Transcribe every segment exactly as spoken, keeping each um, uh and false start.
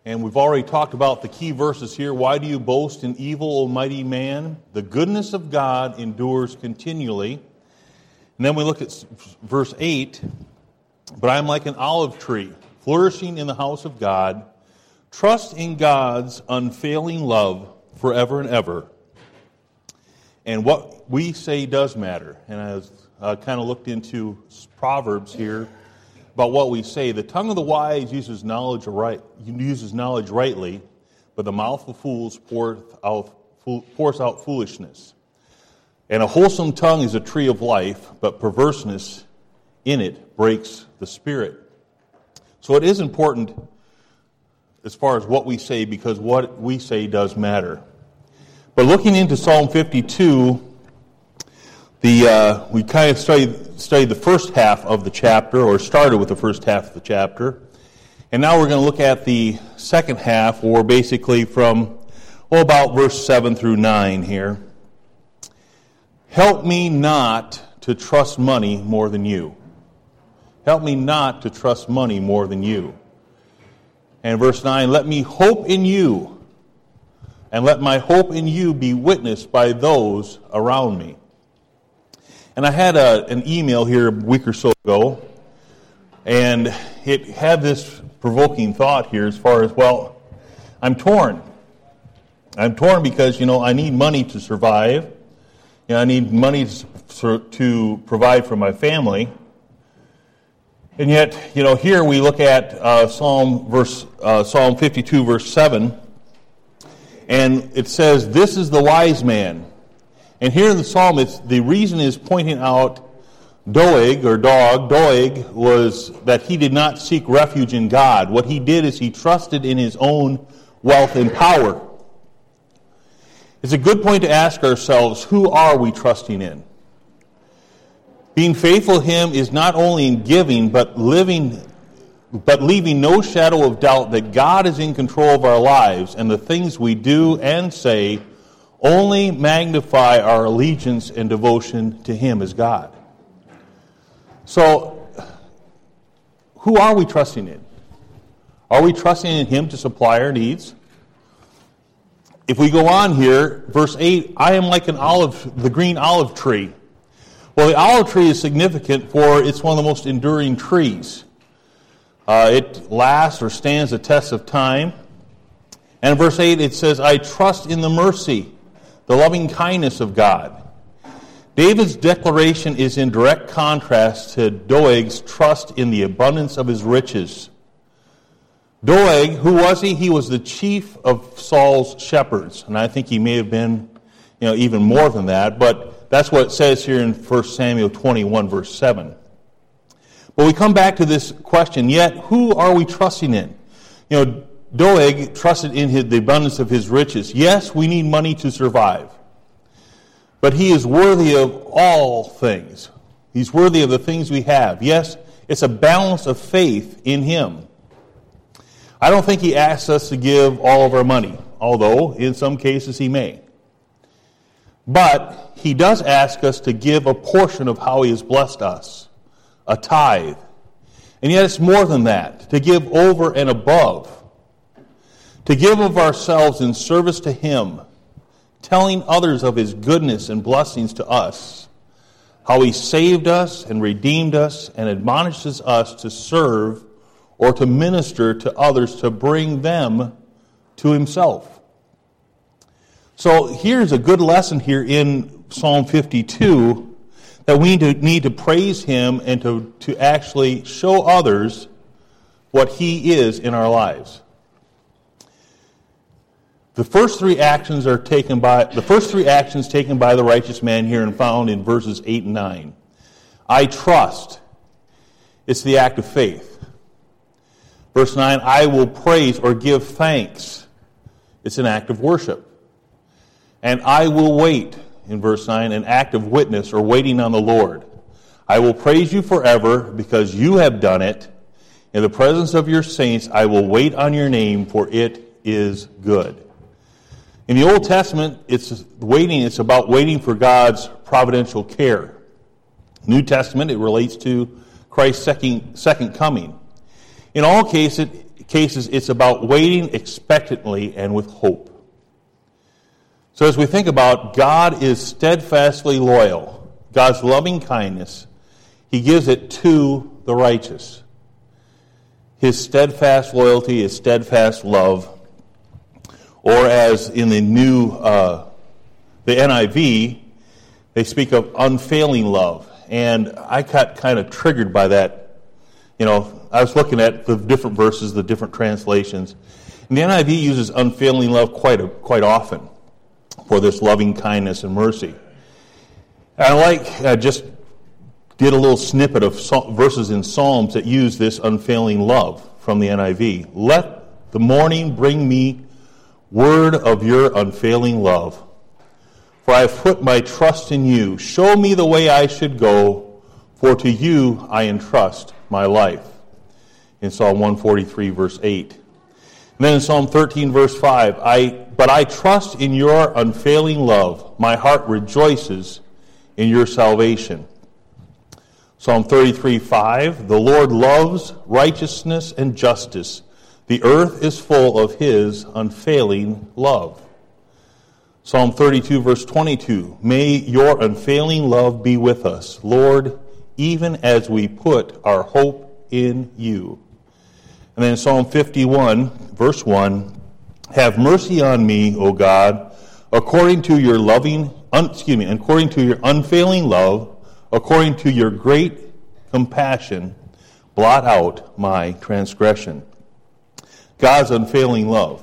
And we've already talked about the key verses here. Why do you boast in evil, O mighty man? The goodness of God endures continually. And then we look at verse eight. But I am like an olive tree, flourishing in the house of God. Trust in God's unfailing love forever and ever. And what we say does matter. And I was, uh, kind of looked into Proverbs here about what we say. The tongue of the wise uses knowledge right, uses knowledge rightly, but the mouth of fools pours out, pours out foolishness. And a wholesome tongue is a tree of life, but perverseness in it breaks the spirit. So it is important as far as what we say, because what we say does matter. But looking into Psalm fifty-two, the uh, we kind of studied, studied the first half of the chapter, or started with the first half of the chapter. And now we're going to look at the second half, or basically from, well, about verse seven through nine here. Help me not to trust money more than you. Help me not to trust money more than you. And verse nine, let me hope in you, and let my hope in you be witnessed by those around me. And I had a, an email here a week or so ago, and it had this provoking thought here as far as, well, I'm torn. I'm torn because, you know, I need money to survive. You know, I need money to, to provide for my family. And yet, you know, here we look at uh, Psalm verse uh, Psalm fifty-two, verse seven, and it says, "This is the wise man." And here in the psalm, it's, the reason is pointing out Doeg, or dog, Doeg, was that he did not seek refuge in God. What he did is he trusted in his own wealth and power. It's a good point to ask ourselves, who are we trusting in? Being faithful to him is not only in giving, but living, but leaving no shadow of doubt that God is in control of our lives, and the things we do and say only magnify our allegiance and devotion to him as God. So, who are we trusting in? Are we trusting in him to supply our needs? If we go on here, verse eight, I am like an olive, the green olive tree. Well, the olive tree is significant for it's one of the most enduring trees. Uh, it lasts or stands the test of time. And in verse eight it says, I trust in the mercy, the loving kindness of God. David's declaration is in direct contrast to Doeg's trust in the abundance of his riches. Doeg, who was he? He was the chief of Saul's shepherds. And I think he may have been, you know, even more than that, but that's what it says here in First Samuel twenty-one, verse seven. But we come back to this question, yet who are we trusting in? You know, Doeg trusted in his, the abundance of his riches. Yes, we need money to survive. But he is worthy of all things. He's worthy of the things we have. Yes, it's a balance of faith in him. I don't think he asks us to give all of our money, although in some cases he may. But he does ask us to give a portion of how he has blessed us, a tithe. And yet it's more than that, to give over and above, to give of ourselves in service to him, telling others of his goodness and blessings to us, how he saved us and redeemed us and admonishes us to serve or to minister to others to bring them to himself. So here's a good lesson here in Psalm fifty-two, that we need to, need to praise him and to, to actually show others what he is in our lives. The first three actions are taken by the first three actions taken by the righteous man here and found in verses eight and nine. I trust. It's the act of faith. Verse nine, I will praise or give thanks. It's an act of worship. And I will wait, in verse nine, an act of witness or waiting on the Lord. I will praise you forever because you have done it. In the presence of your saints, I will wait on your name, for it is good. In the Old Testament, it's waiting. It's about waiting for God's providential care. New Testament, it relates to Christ's second, second coming. In all cases, cases, it's about waiting expectantly and with hope. So as we think about, God is steadfastly loyal. God's loving kindness, he gives it to the righteous. His steadfast loyalty, his steadfast love, or as in the new, uh, the N I V, they speak of unfailing love. And I got kind of triggered by that. You know, I was looking at the different verses, the different translations. And the N I V uses unfailing love quite a, quite often for this loving kindness and mercy. And I like, I just did a little snippet of verses in Psalms that use this unfailing love from the N I V. Let the morning bring me word of your unfailing love. For I have put my trust in you. Show me the way I should go, for to you I entrust my life. In Psalm one forty-three, verse eight. And then in Psalm thirteen, verse five, I but I trust in your unfailing love. My heart rejoices in your salvation. Psalm thirty-three, five, the Lord loves righteousness and justice. The earth is full of his unfailing love. Psalm thirty-two, verse twenty-two, may your unfailing love be with us, Lord, even as we put our hope in you. And then Psalm fifty-one, verse one, have mercy on me, O God, according to your loving, un, excuse me, according to your unfailing love, according to your great compassion, blot out my transgression. God's unfailing love.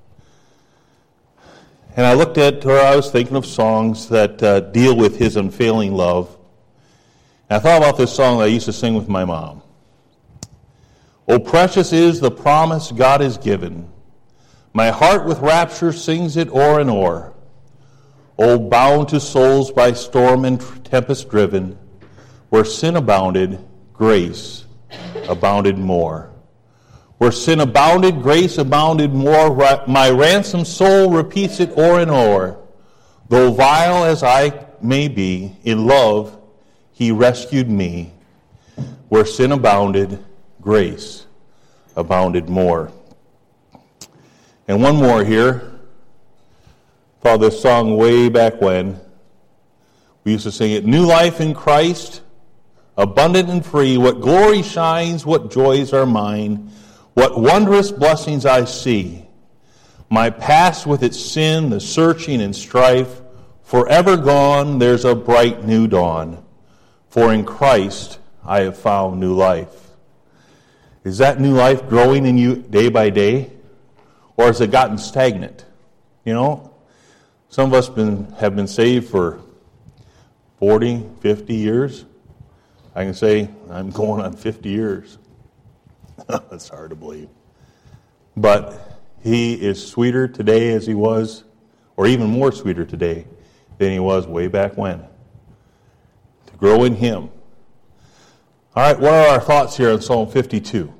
And I looked at, or I was thinking of songs that uh, deal with his unfailing love. And I thought about this song that I used to sing with my mom. Oh, precious is the promise God has given. My heart with rapture sings it o'er and o'er. Oh, bound to souls by storm and tempest driven, where sin abounded, grace abounded more. Where sin abounded, grace abounded more. My ransomed soul repeats it o'er and o'er. Though vile as I may be, in love he rescued me. Where sin abounded, grace abounded more. And one more here. Thought this song way back when. We used to sing it. New life in Christ, abundant and free. What glory shines, what joys are mine. What wondrous blessings I see. My past with its sin, the searching and strife, forever gone, there's a bright new dawn. For in Christ I have found new life. Is that new life growing in you day by day? Or has it gotten stagnant? You know, some of us been, have been saved for forty, fifty years. I can say I'm going on fifty years. That's hard to believe. But he is sweeter today as he was, or even more sweeter today than he was way back when. To grow in him. All right, what are our thoughts here on Psalm fifty-two?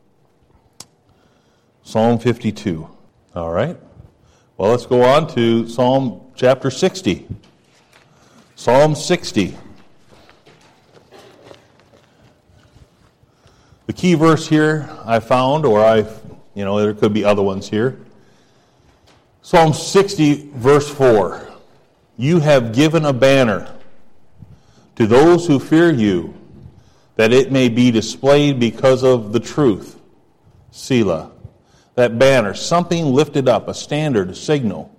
Psalm fifty-two. All right. Well, let's go on to Psalm chapter sixty. Psalm sixty. The key verse here I found, or I, you know, there could be other ones here. Psalm sixty, verse four. You have given a banner to those who fear you, that it may be displayed because of the truth. Selah. That banner, something lifted up, a standard, a signal.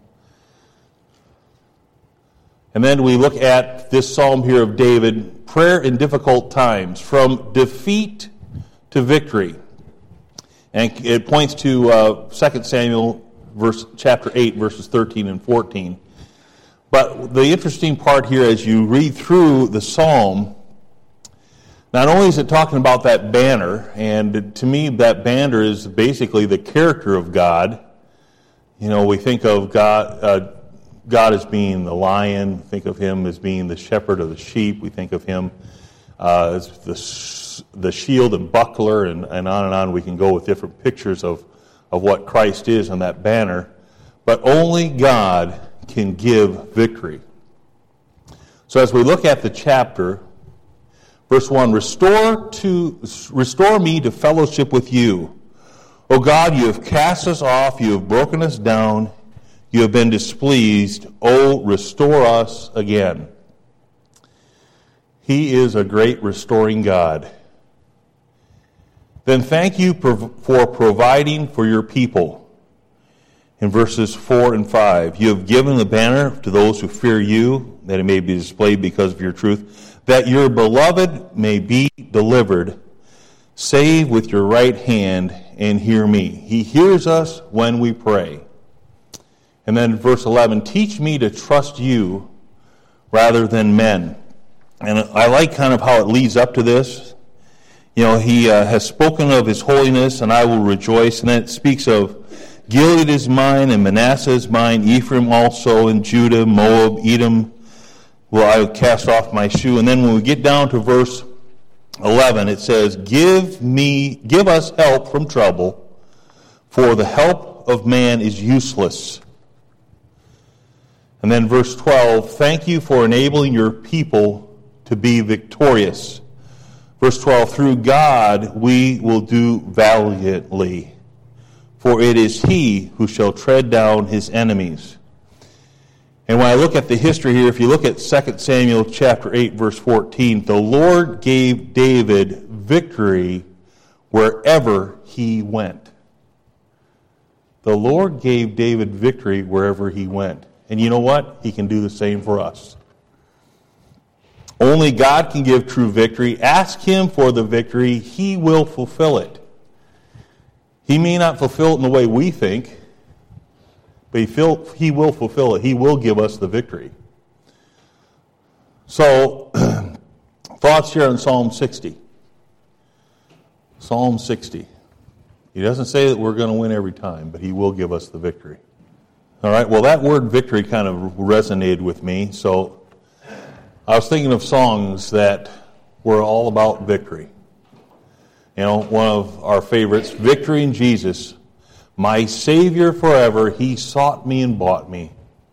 And then we look at this psalm here of David, prayer in difficult times, from defeat to victory. And it points to uh, Second Samuel verse, chapter eight, verses thirteen and fourteen. But the interesting part here as you read through the psalm, not only is it talking about that banner, and to me that banner is basically the character of God. You know, we think of God, uh, God as being the lion, think of him as being the shepherd of the sheep, we think of him uh, as the the shield and buckler, and, and on and on we can go with different pictures of, of what Christ is on that banner. But only God can give victory. So as we look at the chapter, verse one, restore to restore me to fellowship with you, O God, you have cast us off, you have broken us down, you have been displeased. O restore us again. He is a great restoring God. Then thank you for providing for your people. In verses four and five, you have given the banner to those who fear you, that it may be displayed because of your truth, that your beloved may be delivered. Save with your right hand and hear me. He hears us when we pray. And then verse eleven, teach me to trust you rather than men. And I like kind of how it leads up to this. You know, he uh, has spoken of his holiness, and I will rejoice. And then it speaks of Gilead is mine, and Manasseh is mine, Ephraim also, and Judah, Moab, Edom, will I cast off my shoe. And then when we get down to verse eleven, it says, Give me, give us help from trouble, for the help of man is useless. And then verse twelve, thank you for enabling your people to be victorious. Verse twelve, through God we will do valiantly, for it is he who shall tread down his enemies. And when I look at the history here, if you look at Second Samuel chapter eight, verse fourteen, the Lord gave David victory wherever he went. The Lord gave David victory wherever he went. And you know what? He can do the same for us. Only God can give true victory. Ask him for the victory. He will fulfill it. He may not fulfill it in the way we think, but he, feel, he will fulfill it. He will give us the victory. So, thoughts here on Psalm sixty. Psalm sixty. He doesn't say that we're going to win every time, but he will give us the victory. All right, well, that word victory kind of resonated with me, so I was thinking of songs that were all about victory. You know, one of our favorites, Victory in Jesus. My Savior forever, he sought me and bought me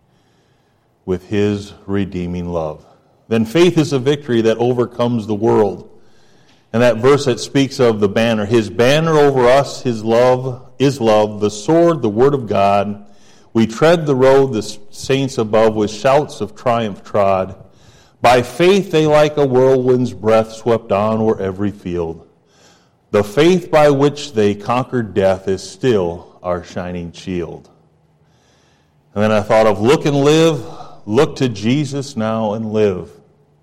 with his redeeming love. Then faith is a victory that overcomes the world. And that verse that speaks of the banner, his banner over us, his love is love, the sword, the word of God. We tread the road the saints above with shouts of triumph trod. By faith they like a whirlwind's breath swept on o'er every field. The faith by which they conquered death is still our shining shield. And then I thought of look and live, look to Jesus now and live.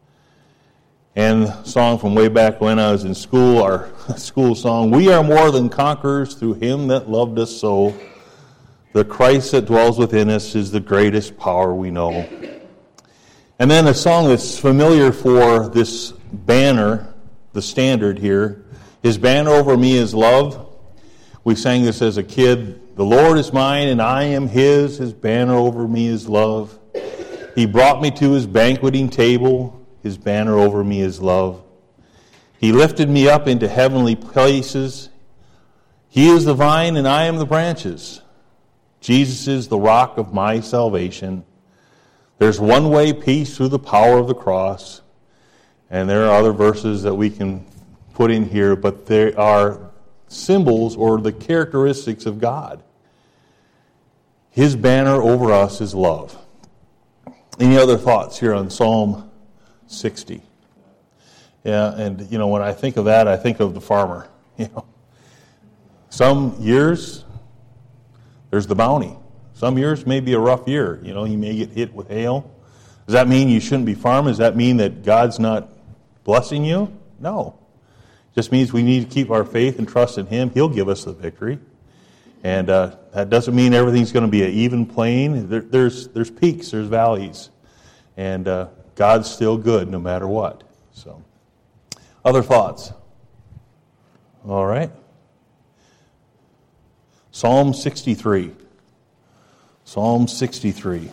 And a song from way back when I was in school, our school song, we are more than conquerors through him that loved us so. The Christ that dwells within us is the greatest power we know. And then a song that's familiar for this banner, the standard here, his banner over me is love. We sang this as a kid. The Lord is mine and I am his. His banner over me is love. He brought me to his banqueting table. His banner over me is love. He lifted me up into heavenly places. He is the vine and I am the branches. Jesus is the rock of my salvation. There's one way peace through the power of the cross. And there are other verses that we can put in here, but they are symbols or the characteristics of God. His banner over us is love. Any other thoughts here on Psalm sixty? Yeah, and you know, when I think of that, I think of the farmer. You know, some years there's the bounty. Some years may be a rough year. You know, you may get hit with hail. Does that mean you shouldn't be farming? Does that mean that God's not blessing you? No. It just means we need to keep our faith and trust in him. He'll give us the victory. And uh, that doesn't mean everything's going to be an even plane. There, there's there's peaks, there's valleys. And uh, God's still good no matter what. So, other thoughts? All right. Psalm sixty-three. Psalm sixty-three.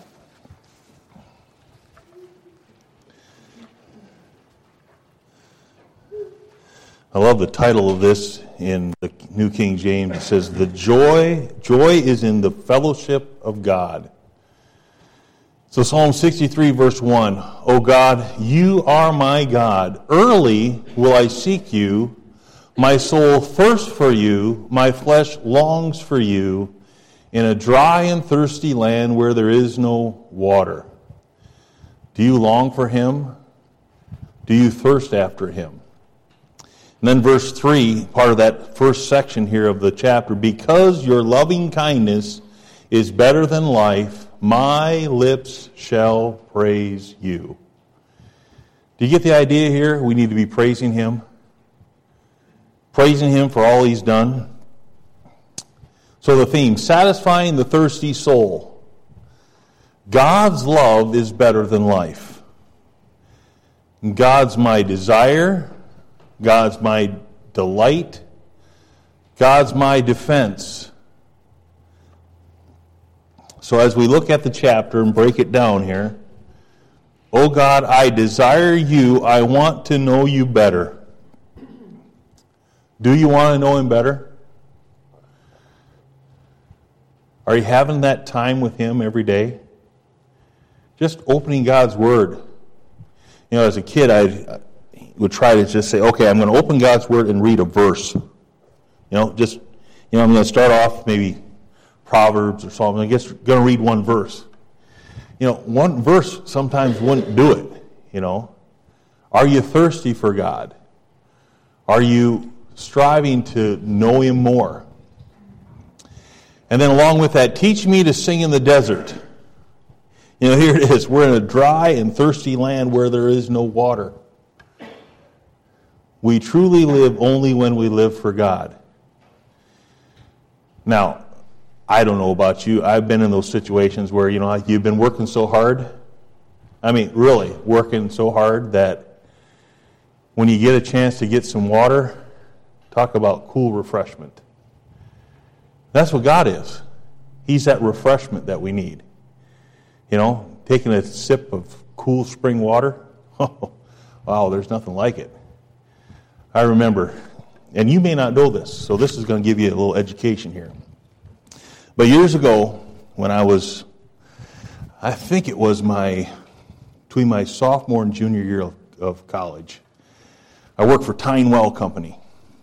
I love the title of this in the New King James. It says, "The joy, joy is in the fellowship of God." So Psalm sixty-three, verse one, "O God, you are my God. Early will I seek you. My soul thirsts for you, my flesh longs for you, in a dry and thirsty land where there is no water. Do you long for him? Do you thirst after him? And then verse three, part of that first section here of the chapter, because your loving kindness is better than life, my lips shall praise you. Do you get the idea here? We need to be praising him. Praising him for all he's done. So the theme, satisfying the thirsty soul. God's love is better than life. God's my desire. God's my delight. God's my defense. So as we look at the chapter and break it down here, oh God, I desire you. I want to know you better. Do you want to know him better? Are you having that time with him every day? Just opening God's Word. You know, as a kid, I would try to just say, okay, I'm going to open God's Word and read a verse. You know, just, you know, I'm going to start off maybe Proverbs or Psalms. I guess going to read one verse. You know, one verse sometimes wouldn't do it, you know. Are you thirsty for God? Are you striving to know him more? And then along with that, teach me to sing in the desert. You know, here it is. We're in a dry and thirsty land where there is no water. We truly live only when we live for God. Now, I don't know about you. I've been in those situations where, you know, you've been working so hard. I mean, really, working so hard that when you get a chance to get some water, talk about cool refreshment. That's what God is. He's that refreshment that we need. You know, taking a sip of cool spring water, oh, wow, there's nothing like it. I remember, and you may not know this, so this is going to give you a little education here. But years ago, when I was, I think it was my, between my sophomore and junior year of, of college, I worked for Tyne Well Company.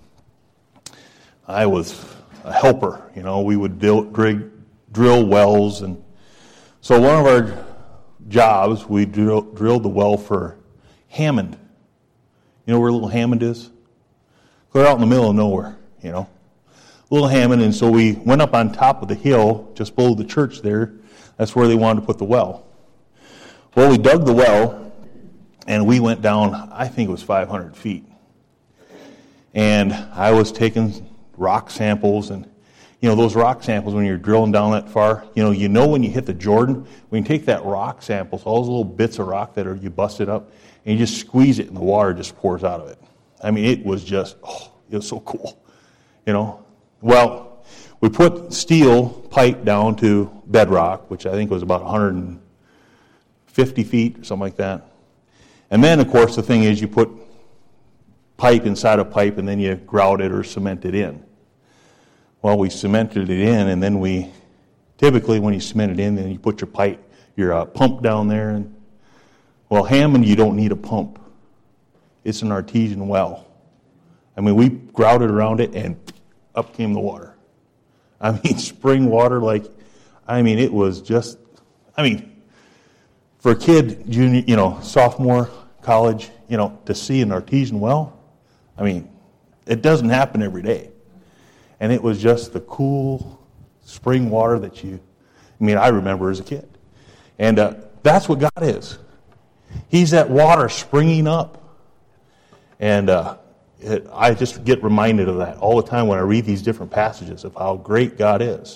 I was a helper, you know, we would drill, drill wells, and so one of our jobs, we drill, drilled the well for Hammond. You know where Little Hammond is? Clear out in the middle of nowhere, you know. Little Hammond, and so we went up on top of the hill, just below the church there. That's where they wanted to put the well. Well, we dug the well, and we went down, I think it was five hundred feet. And I was taking rock samples, and you know, those rock samples, when you're drilling down that far, you know, you know when you hit the Jordan, when you take that rock samples, all those little bits of rock that are you busted up, and you just squeeze it and the water just pours out of it. I mean, it was just, oh, it was so cool, you know. Well, we put steel pipe down to bedrock, which I think was about one hundred fifty feet or something like that. And then, of course, the thing is you put pipe inside a pipe and then you grout it or cement it in. Well, we cemented it in, and then we, typically when you cement it in, then you put your pipe, your uh, pump down there. And well, Hammond, you don't need a pump. It's an artesian well. I mean, we grouted around it, and up came the water. I mean, spring water, like, I mean, it was just, I mean, for a kid, junior, you know, sophomore, college, you know, to see an artesian well, I mean, it doesn't happen every day. And it was just the cool spring water that you, I mean, I remember as a kid. And uh, that's what God is. He's that water springing up. And uh, it, I just get reminded of that all the time when I read these different passages of how great God is.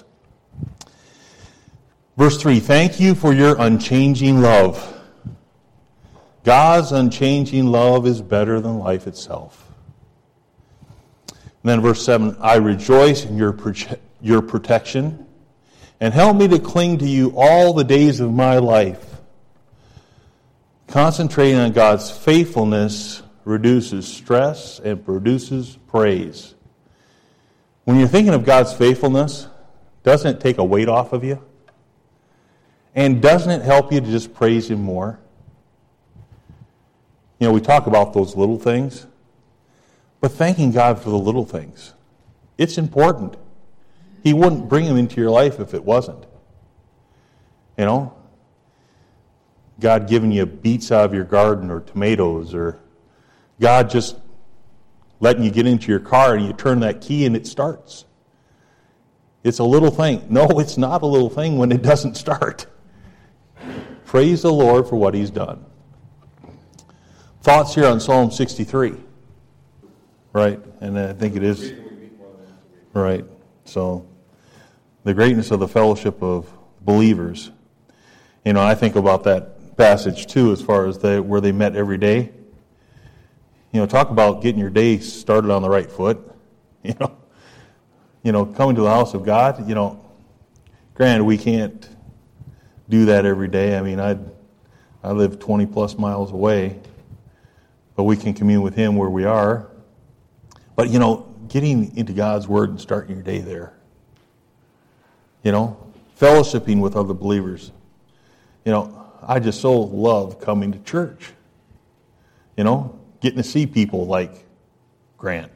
Verse three, thank you for your unchanging love. God's unchanging love is better than life itself. And then verse seven, I rejoice in your prote- your protection, and help me to cling to you all the days of my life. Concentrating on God's faithfulness reduces stress and produces praise. When you're thinking of God's faithfulness, doesn't it take a weight off of you? And doesn't it help you to just praise Him more? You know, we talk about those little things. But thanking God for the little things. It's important. He wouldn't bring them into your life if it wasn't. You know? God giving you beets out of your garden or tomatoes, or God just letting you get into your car and you turn that key and it starts. It's a little thing. No, it's not a little thing when it doesn't start. Praise the Lord for what He's done. Thoughts here on Psalm sixty-three. Right, and I think it is. Right, so the greatness of the fellowship of believers. You know, I think about that passage too, as far as they, where they met every day. You know, talk about getting your day started on the right foot. You know, you know, coming to the house of God. You know, granted, we can't do that every day. I mean, I I live twenty plus miles away, but we can commune with Him where we are. But, you know, getting into God's Word and starting your day there. You know, fellowshipping with other believers. You know, I just so love coming to church. You know, getting to see people like Grant,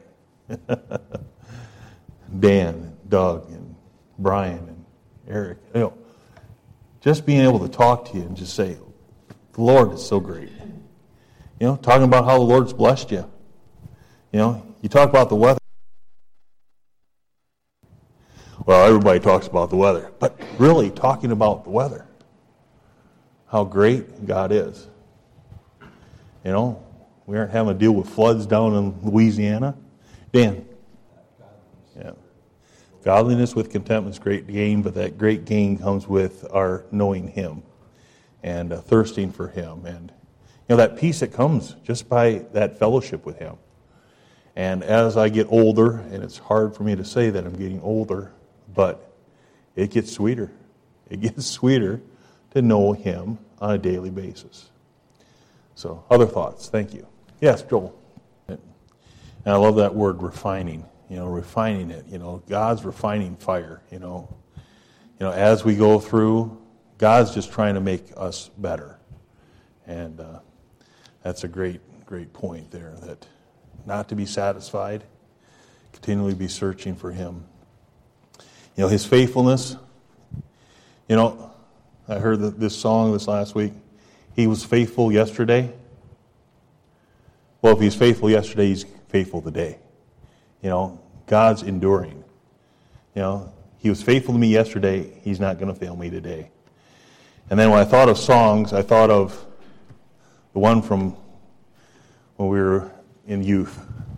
Dan, Doug, and Brian, and Eric. You know, just being able to talk to you and just say, the Lord is so great. You know, talking about how the Lord's blessed you. You know, you talk about the weather. Well, everybody talks about the weather, but really talking about the weather. How great God is. You know, we aren't having to deal with floods down in Louisiana. Dan? Yeah. Godliness with contentment is great gain, but that great gain comes with our knowing Him and uh, thirsting for Him. And, you know, that peace that comes just by that fellowship with Him. And as I get older, and it's hard for me to say that I'm getting older, but it gets sweeter. It gets sweeter to know Him on a daily basis. So, other thoughts? Thank you. Yes, Joel. And I love that word, refining. You know, refining it. You know, God's refining fire. You know, you know, as we go through, God's just trying to make us better. And uh, that's a great, great point there. That not to be satisfied, continually be searching for Him. You know, His faithfulness. You know, I heard this song this last week. He was faithful yesterday. Well, if He's faithful yesterday, He's faithful today. You know, God's enduring. You know, He was faithful to me yesterday. He's not going to fail me today. And then when I thought of songs, I thought of the one from when we were in youth.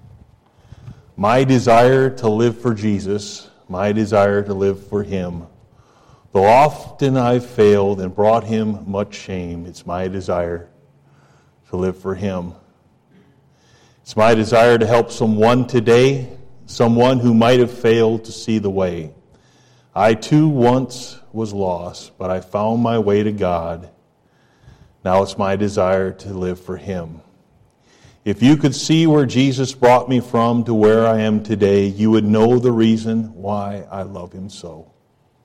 My desire to live for Jesus, my desire to live for Him. Though often I've failed and brought Him much shame, it's my desire to live for Him. It's my desire to help someone today, someone who might have failed to see the way. I too once was lost, but I found my way to God. Now it's my desire to live for Him. If you could see where Jesus brought me from to where I am today, you would know the reason why I love Him so.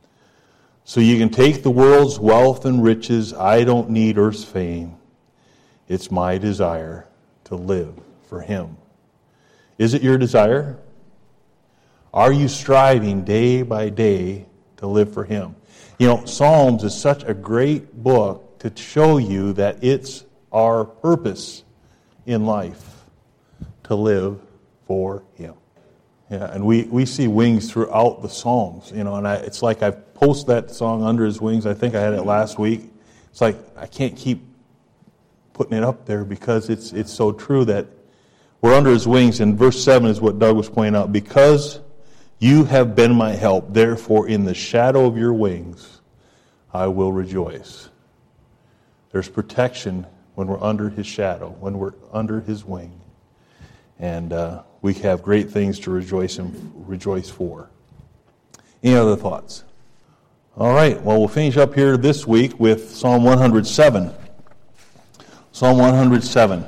So you can take the world's wealth and riches. I don't need earth's fame. It's my desire to live for Him. Is it your desire? Are you striving day by day to live for Him? You know, Psalms is such a great book to show you that it's our purpose in life to live for Him. Yeah, and we, we see wings throughout the Psalms, you know, and I, it's like I post that song, Under His Wings. I think I had it last week. It's like I can't keep putting it up there because it's it's so true that we're under His wings. And verse seven is what Doug was pointing out. Because you have been my help, therefore in the shadow of your wings I will rejoice. There's protection when we're under His shadow, when we're under His wing. And uh, we have great things to rejoice and rejoice for. Any other thoughts? All right, well, we'll finish up here this week with Psalm one hundred seven. Psalm one hundred seven.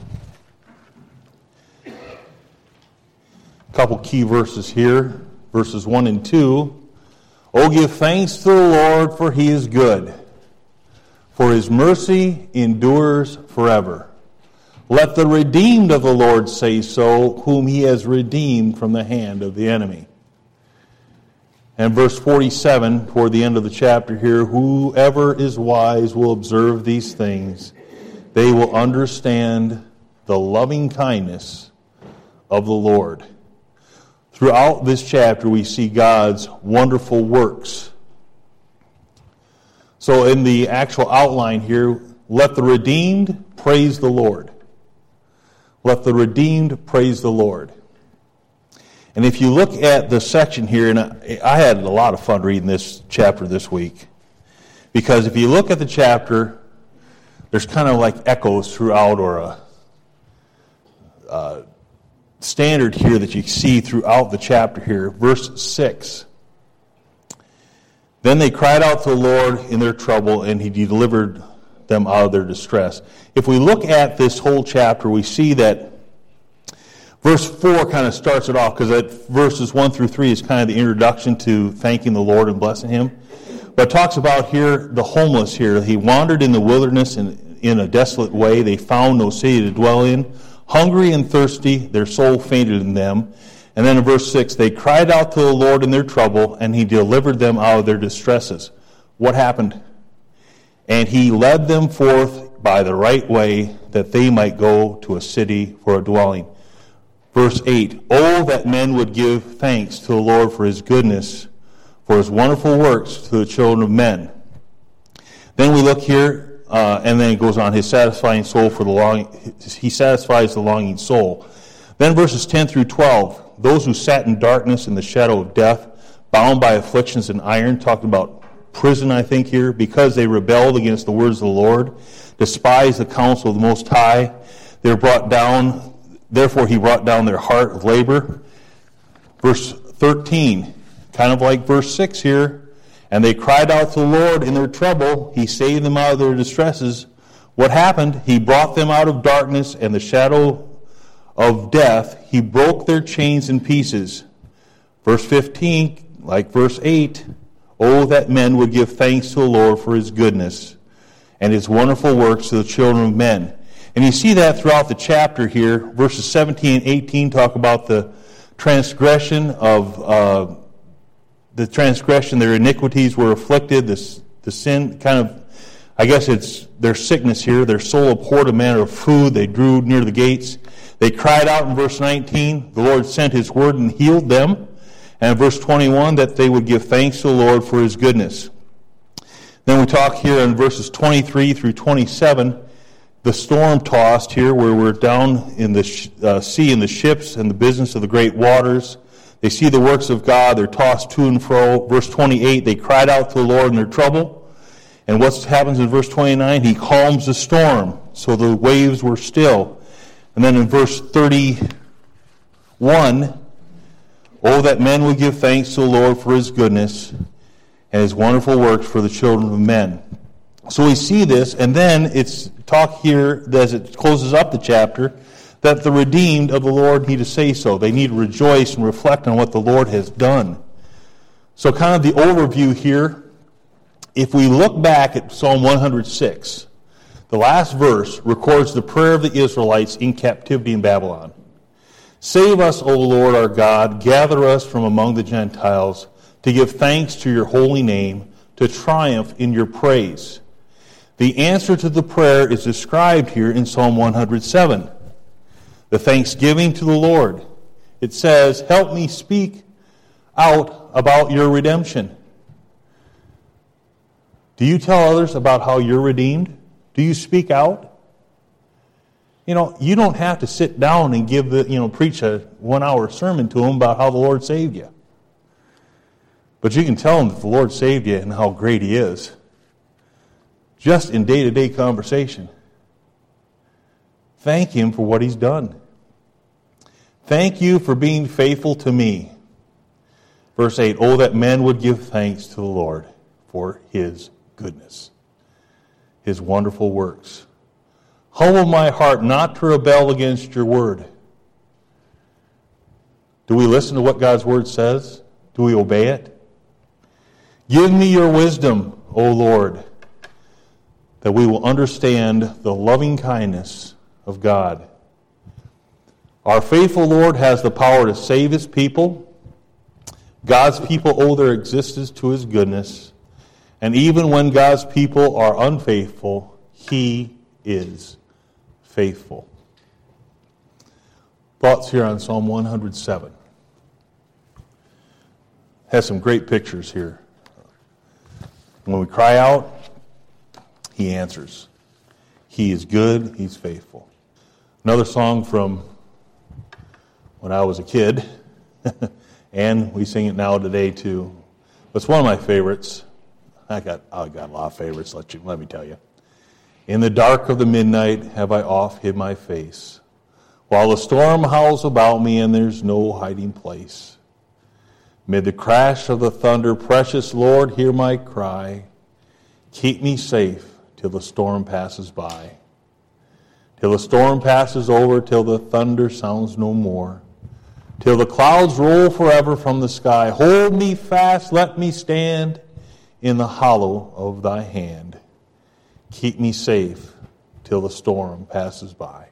A couple key verses here. Verses one and two. Oh, give thanks to the Lord, for He is good, for His mercy endures forever. Let the redeemed of the Lord say so, whom he has redeemed from the hand of the enemy. And verse forty-seven, toward the end of the chapter here, whoever is wise will observe these things. They will understand the loving kindness of the Lord. Throughout this chapter, we see God's wonderful works. So in the actual outline here, let the redeemed praise the Lord. Let the redeemed praise the Lord. And if you look at the section here, and I, I had a lot of fun reading this chapter this week, because if you look at the chapter, there's kind of like echoes throughout, or a, a standard here that you see throughout the chapter here. Verse six. Then they cried out to the Lord in their trouble, and he delivered them out of their distress. If we look at this whole chapter, we see that verse four kind of starts it off, because verses one through three is kind of the introduction to thanking the Lord and blessing him. But it talks about here the homeless here. He wandered in the wilderness in, in a desolate way. They found no city to dwell in. Hungry and thirsty, their soul fainted in them. And then in verse six, they cried out to the Lord in their trouble, and he delivered them out of their distresses. What happened? And he led them forth by the right way, that they might go to a city for a dwelling. Verse eight, oh, that men would give thanks to the Lord for his goodness, for his wonderful works to the children of men. Then we look here, uh, and then it goes on, his satisfying soul for the long, he satisfies the longing soul. Then verses ten through twelve, those who sat in darkness in the shadow of death, bound by afflictions and iron, talking about prison, I think here, because they rebelled against the words of the Lord, despised the counsel of the Most High. They were brought down, therefore he brought down their heart of labor. Verse thirteen, kind of like verse six here, and they cried out to the Lord in their trouble. He saved them out of their distresses. What happened? He brought them out of darkness and the shadow of death. He broke their chains in pieces. Verse fifteen, like verse eight, oh, that men would give thanks to the Lord for his goodness and his wonderful works to the children of men. And you see that throughout the chapter here. Verses seventeen and eighteen talk about the transgression of uh, the transgression, their iniquities were afflicted, the, the sin kind of, I guess it's their sickness here. Their soul abhorred a manner of food. They drew near the gates. They cried out in verse nineteen. The Lord sent his word and healed them. And in verse twenty-one, that they would give thanks to the Lord for his goodness. Then we talk here in verses twenty-three through twenty-seven, the storm tossed here, where we're down in the uh, sea in the ships and the business of the great waters. They see the works of God. They're tossed to and fro. Verse twenty-eight, they cried out to the Lord in their trouble. And what happens in verse twenty-nine? He calms the storm, so the waves were still. And then in verse thirty-one, oh, that men would give thanks to the Lord for his goodness and his wonderful works for the children of men. So we see this, and then it's talk here as it closes up the chapter, that the redeemed of the Lord need to say so. They need to rejoice and reflect on what the Lord has done. So kind of the overview here, if we look back at Psalm one hundred six, the last verse records the prayer of the Israelites in captivity in Babylon. Save us, O Lord our God, gather us from among the Gentiles, to give thanks to your holy name, to triumph in your praise. The answer to the prayer is described here in Psalm one hundred seven. The thanksgiving to the Lord. It says, help me speak out about your redemption. Do you tell others about how you're redeemed? Do you speak out? You know, you don't have to sit down and give the, you know, preach a one-hour sermon to them about how the Lord saved you. But you can tell them that the Lord saved you and how great he is. Just in day-to-day conversation. Thank him for what he's done. Thank you for being faithful to me. Verse eight, oh, that men would give thanks to the Lord for his goodness, his wonderful works. Humble my heart not to rebel against your word. Do we listen to what God's word says? Do we obey it? Give me your wisdom, O Lord, that we will understand the loving kindness of God. Our faithful Lord has the power to save his people. God's people owe their existence to his goodness. And even when God's people are unfaithful, he is faithful. Thoughts here on Psalm one hundred seven. Has some great pictures here. When we cry out, he answers. He is good, he's faithful. Another song from when I was a kid, and we sing it now today too. But it's one of my favorites. I got I got a lot of favorites, let you let me tell you. In the dark of the midnight have I oft hid my face, while the storm howls about me and there's no hiding place. Mid the crash of the thunder, precious Lord, hear my cry. Keep me safe till the storm passes by. Till the storm passes over, till the thunder sounds no more. Till the clouds roll forever from the sky. Hold me fast, let me stand in the hollow of thy hand. Keep me safe till the storm passes by.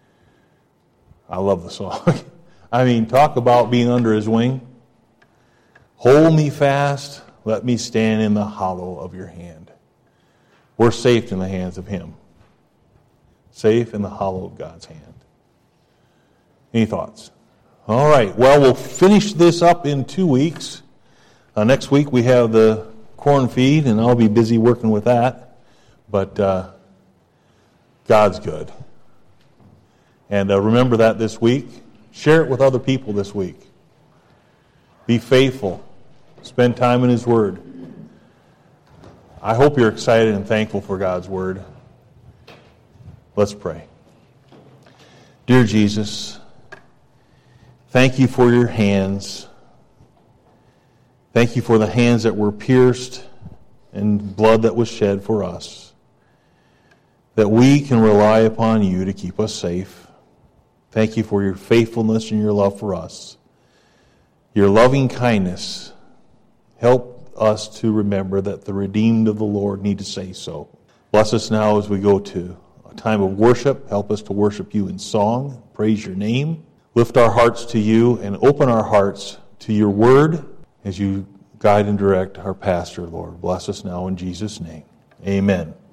I love the song. I mean, talk about being under his wing. Hold me fast, let me stand in the hollow of your hand. We're safe in the hands of him. Safe in the hollow of God's hand. Any thoughts? All right, well, we'll finish this up in two weeks. Uh, next week we have the corn feed, and I'll be busy working with that. But uh, God's good. And uh, remember that this week. Share it with other people this week. Be faithful. Spend time in his word. I hope you're excited and thankful for God's word. Let's pray. Dear Jesus, thank you for your hands. Thank you for the hands that were pierced and blood that was shed for us. That we can rely upon you to keep us safe. Thank you for your faithfulness and your love for us. Your loving kindness. Help us to remember that the redeemed of the Lord need to say so. Bless us now as we go to a time of worship. Help us to worship you in song. Praise your name. Lift our hearts to you and open our hearts to your word as you guide and direct our pastor, Lord. Bless us now in Jesus' name. Amen.